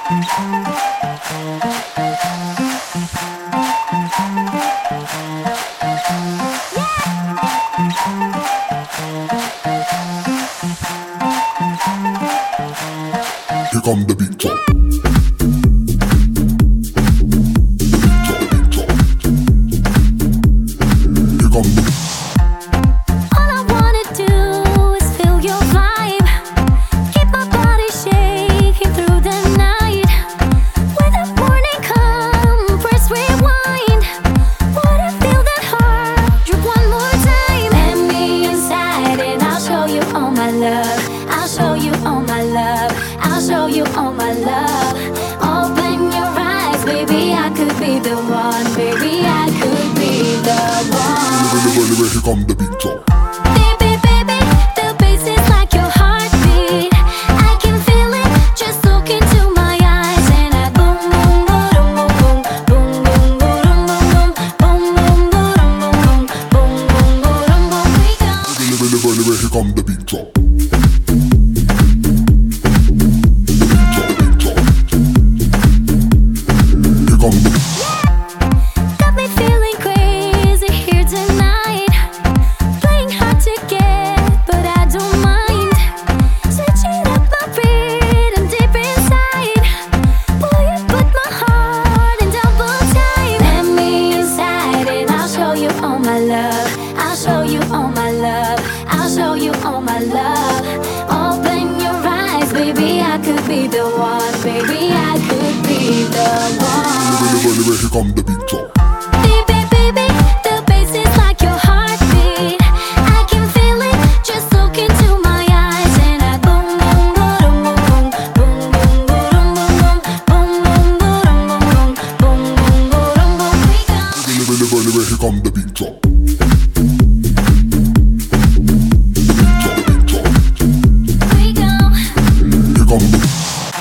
Here come the beat drop. Here come the All I wanna do is feel your vibe. Keep my body shaking through the night. When the morning come, press rewind. Wanna feel that heart drip one more time. Let me inside and I'll show you all my love. I'll show you all my love. I'll show you all my love. Open your eyes, baby, I could be the one. Baby, I could be the one. Here come the beat drop. Baby, baby, the bass is like your heartbeat. I can feel it, just look into my eyes. And I boom, boom, boom, boom, boom, boom, boom, boom, boom, boom, boom, boom, boom, boom, boom, boom, we go. Here come the beat drop. Here come the Got me feeling crazy here tonight. Playing hard to get, but I don't mind. Switching up my rhythm deep inside. Boy, you put my heart in double time. Let me inside and I'll show you all my love. I'll show you all my love. I'll show you all my love. Open your eyes, baby, I could be the one. Baby, I could be the one. Here come the beat drop. Baby, baby, the bass is like your heartbeat. I can feel it, just look into my eyes. And I boom, boom, boom, boom, boom, boom, boom, boom, boom, boom, boom, boom, boom, boom, boom, we go. Here come the beat drop. We go. Here come the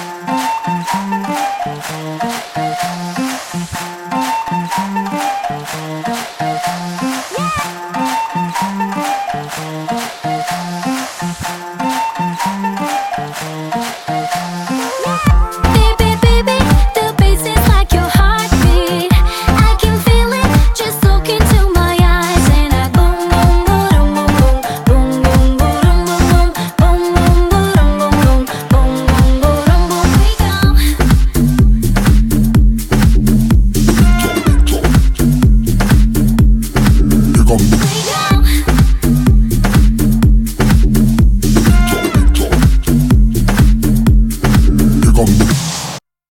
Baby, baby, the bass is like your heartbeat. I can feel it, just look into my eyes. And I boom, boom, boom, boom, boom, boom, boom, boom, boom, boom, boom, boom, boom, boom, boom, we go. Here come the We go. Here come the